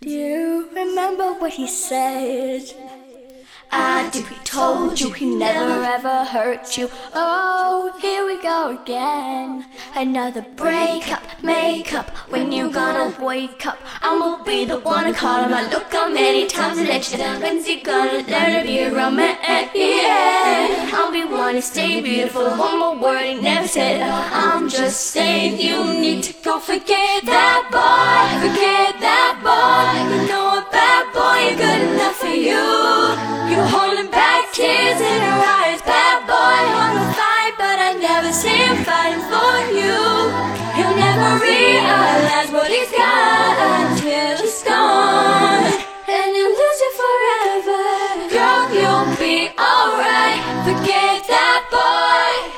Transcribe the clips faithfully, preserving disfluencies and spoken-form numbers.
Do you remember what he said? I do, he told you he never ever hurt you. Oh, here we go again. Another breakup, makeup. When you gonna wake up? I'ma be the one to call him. I look how many times I let you down. When's he gonna learn to be a romance? Yeah, I'll be one to stay beautiful. One more word he never said. I'm just saying you need to go forget that boy. Forget that boy. You know a bad boy ain't good enough for you. You're holding back tears in your eyes. Bad boy wanna fight, but I never see him fighting for you. He'll never realize what he's got until he's gone, and you'll lose it forever. Girl, you'll be alright. Forget that boy.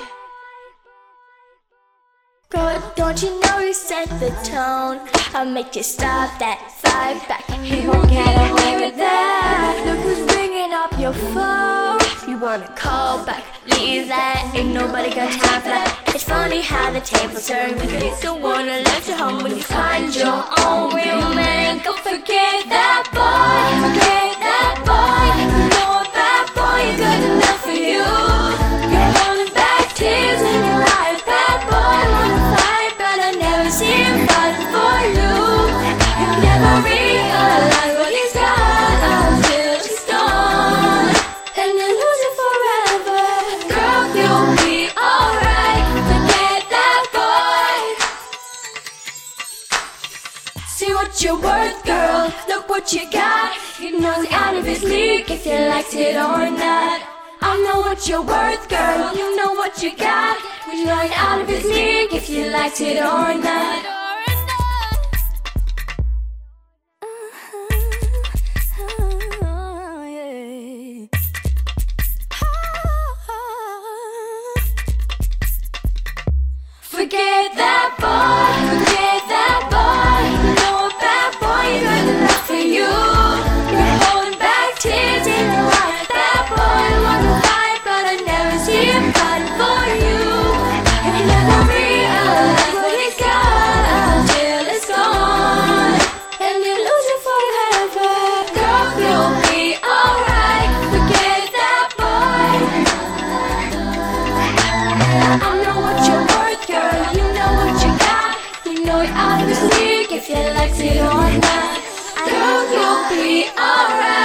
Girl, don't you know you set the tone? I'll make you stop that vibe back. He won't get away with that. Look who's ringing up your phone. You wanna call back, leave that. Ain't nobody got time for that. It's funny how the tables turn. Cause you don't wanna left you home when you find your own real man. Go forget that boy. Forget that boy. You know a bad boy ain't good enough for you. You're holding back tears in your eyes. Bad boy wanna fight, but I never see him fighting for you. You never realize what he's got until he's gone, and you lose it forever. Girl, you'll be alright. Forget that boy. See what you're worth, girl. Look what you got. You know he's out of his league if you liked it or not. I know what you're worth, girl. You know what you got. We know he's out of his league if you liked it or not. Forget that boy, forget that boy. You know a bad boy ain't good enough for you. You're holding back tears in your eyes. Bad boy wanna fight, but I never see him fighting for you. You never realize what he's got until it's gone, and you lose it forever. Girl, you'll be alright. Forget that boy. I know what you're worth, girl. You know what you got. You know you're out of this league if you liked it or not. Girl, you'll be alright.